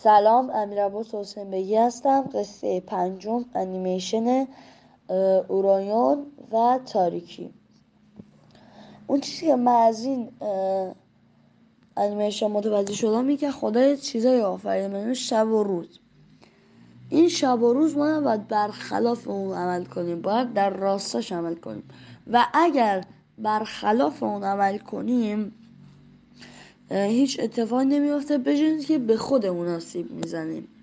سلام، امیرعباس حسین بگی هستم. قصه پنجم، انیمیشن اورانیون و تاریکی. اون چیزی که من از این انیمیشن متوجه شدم اینه که خدا چیزایی آفریده، مثل شب و روز. این شب و روز ما باید برخلاف اون عمل کنیم، باید در راستش عمل کنیم و اگر برخلاف اون عمل کنیم هیچ اتفاقی نمیافته، بجز که به خودمون آسیب میزنیم.